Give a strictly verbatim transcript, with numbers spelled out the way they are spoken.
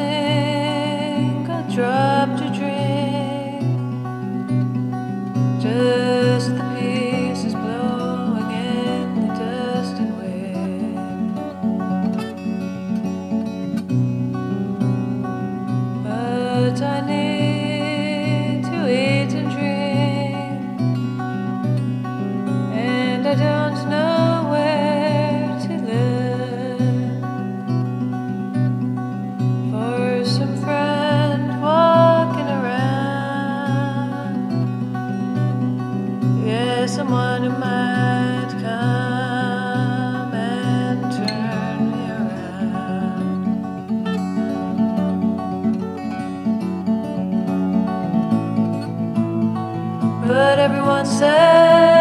single drop to drink, just the pieces blowing in the dust and wind. But I need to eat and drink, and I don't know where to look for some friend walking around. Yeah, someone who might come and turn me around. But everyone says